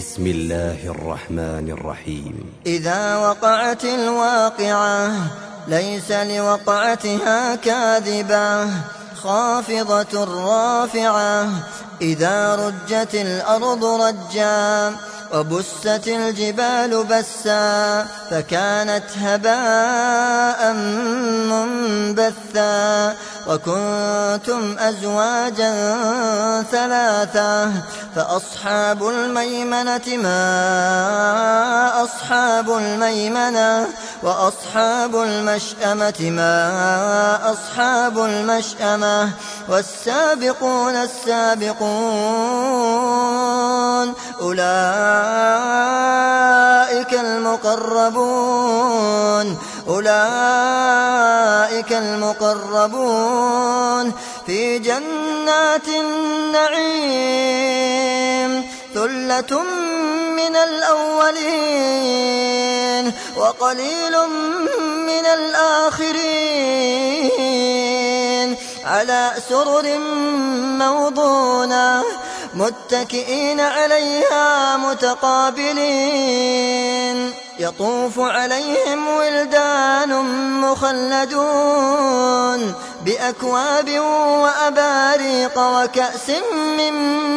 بسم الله الرحمن الرحيم. إذا وقعت الواقعة ليس لوقعتها كاذبة خافضة رافعة. إذا رجت الأرض رجا وبست الجبال بسا فكانت هباء منبثا. وكنتم أزواجا ثلاثة فأصحاب الميمنة ما أصحاب الميمنة وأصحاب المشأمة ما أصحاب المشأمة. والسابقون السابقون أولئك المقربون في جنات النعيم. ثلة من الأولين وقليل من الآخرين على سرر موضونة متكئين عليها متقابلين. يطوف عليهم ولدان مخلدون بأكواب وأباريق وكأس من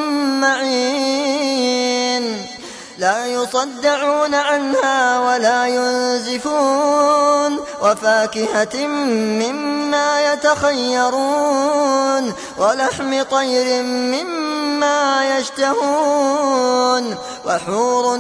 معين. لا يصدعون عنها ولا ينزفون. وفاكهة مما يتخيرون ولحم طير مما يشتهون. وحور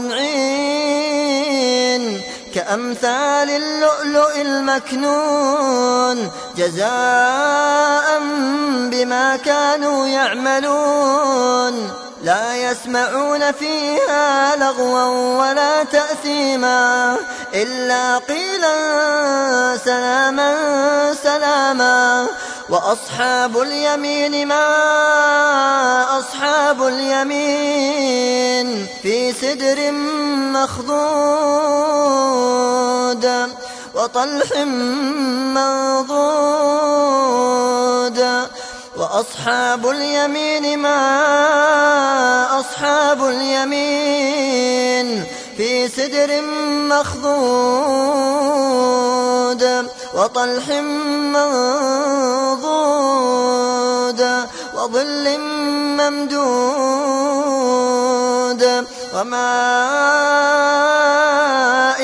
عين كأمثال اللؤلؤ المكنون جزاء بما كانوا يعملون. لا يسمعون فيها لغوا ولا تأثيما إلا قيلا سلاما سلاما. وأصحاب اليمين ما أصحاب اليمين في سدر مخضود وطلح منضود. وأصحاب اليمين ما أصحاب اليمين في سدر مخضود وطلح منضود وظل ممدود وماء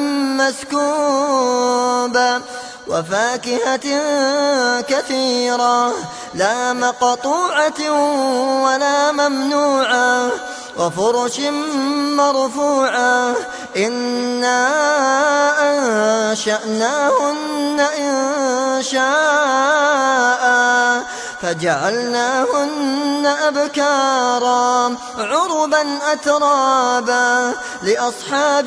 مسكوب. وفاكهة كثيرة لا مقطوعة ولا ممنوعة. وفرش مرفوعة إنا أنشأناهن إنشاء فجعلناهن أبكارا عربا أترابا لأصحاب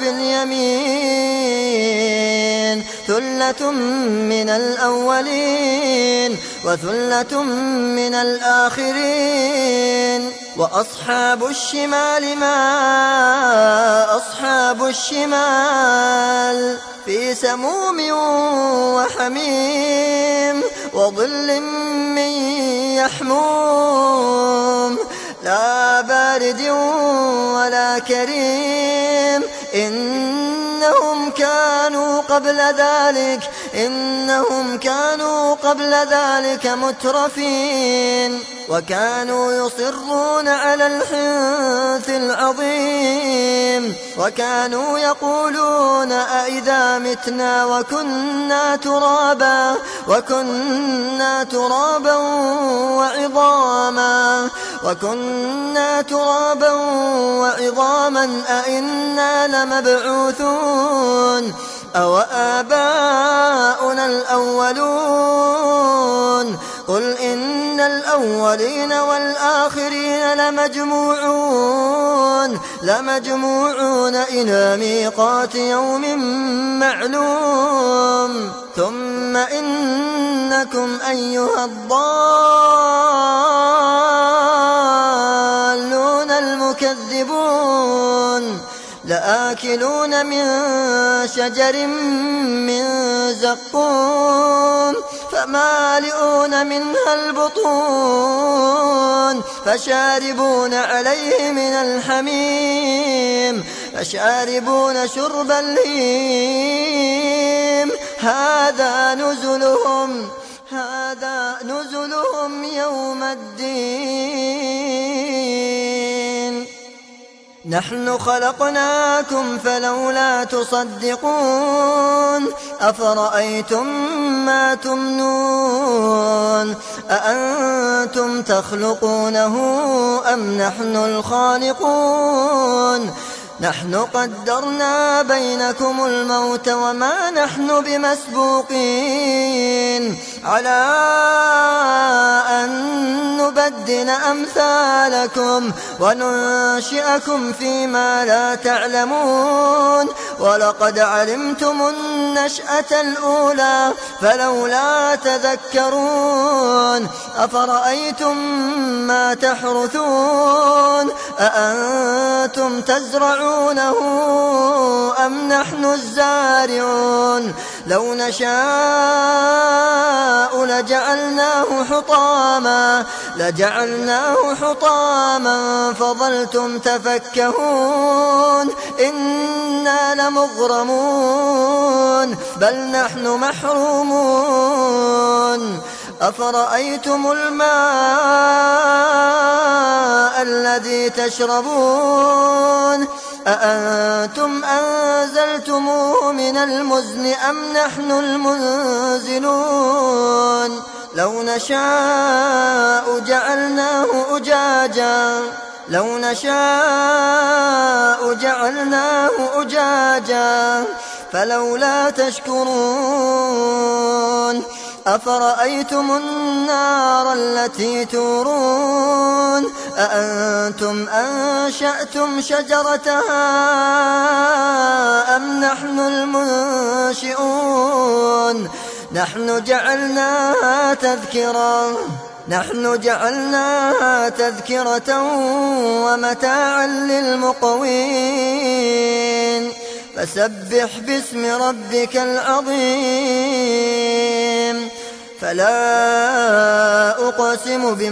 اليمين. ثلة من الأولين وثلة من الآخرين. وأصحاب الشمال ما أصحاب الشمال في سموم وحميم وظل من يحموم لا بارد ولا كريم. إنهم كانوا قبل ذلك مترفين وكانوا يصرون على الحنث العظيم. وكانوا يقولون أئذا متنا وكنا ترابا وعظاما أئنا لمبعوثون أو آباؤنا الأولون. قل إن الأولين والآخرين لمجموعون إلى ميقات يوم معلوم. ثم إنكم أيها الضالون المكذبون لآكلون من شجر من زقوم فمالئون منها البطون فشاربون عليه من الحميم فشاربون شرب الهيم هذا نزلهم يوم الدين نحن خلقناكم فلولا تصدقون أفرأيتم ما تمنون أأنتم تخلقونه أم نحن الخالقون نحن قدرنا بينكم الموت وما نحن بمسبوقين على أن نبدل أمثالكم وننشئكم فيما لا تعلمون ولقد علمتم النشأة الأولى فلولا تذكرون أفرأيتم ما تحرثون أأنتم تزرعونه أم نحن الزارعون لو نشاء لجعلناه حطاما فظلتم تفكهون إنا لمغرمون بل نحن محرومون أفرأيتم الماء الذي تشربون أأنتم أنزلتموه من المزن أم نحن المنزلون لو نشاء جعلناه أجاجا فلولا تشكرون أفرأيتم النار التي تورون أأنتم أنشأتم شجرتها أم نحن المنشئون نحن جعلناها تذكرة ومتاعا للمقوين فسبح باسم ربك العظيم فلا أقسم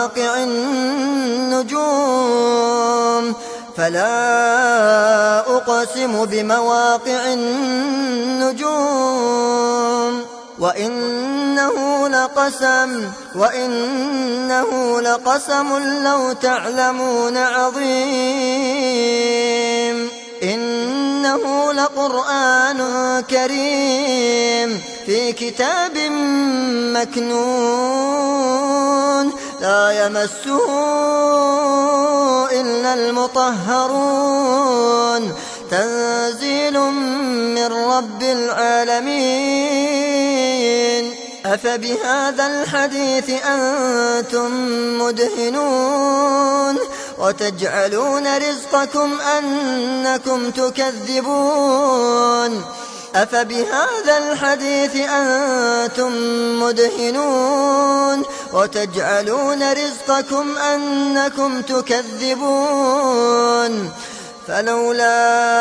بمواقع النجوم وإنه لقسم لو تعلمون عظيم إنه لقرآن كريم في كتاب مكنون لا يمسه إلا المطهرون تنزيل من رب العالمين أفبهذا الحديث أنتم مدهنون وتجعلون رزقكم أنكم تكذبون أفبهذا الحديث أنتم مدهنون وتجعلون رزقكم أنكم تكذبون فلولا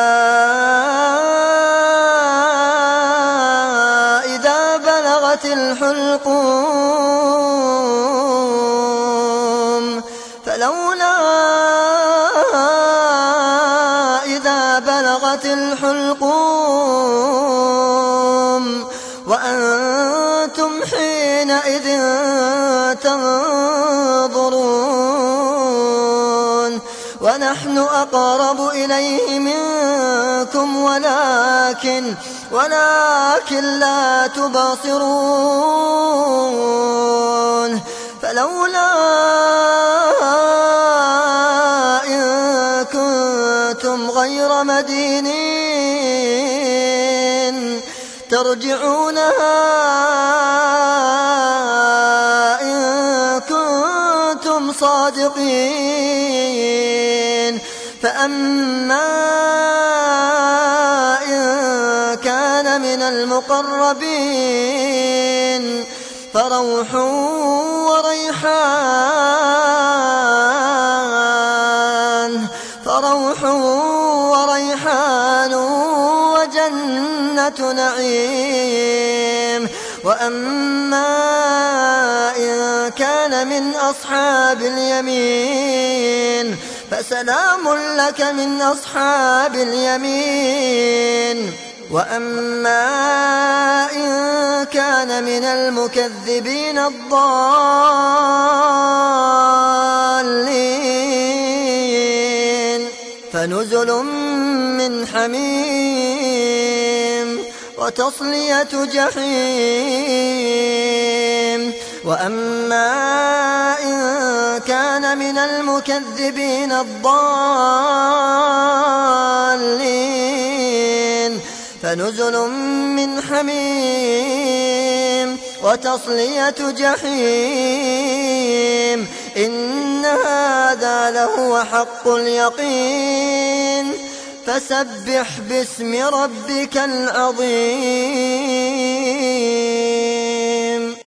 إذا بلغت الحلقوم وأنتم حينئذ تنظرون ونحن أقرب إليه منكم ولكن لا تبصرون فلولا إن كنتم غير مدينين ترجعونها إن كنتم صادقين فأما إن كان من المقربين فروح وريحان وجنة نعيم وأما إن كان من أصحاب اليمين فسلام لك من أصحاب اليمين. وأما إن كان من المكذبين الضالين فنزل من حميم وتصلية جحيم. وأما إن كان من المكذبين الضالين فنزل من حميم وتصلية جحيم. إن هذا لهو حق اليقين. فسبح باسم ربك العظيم.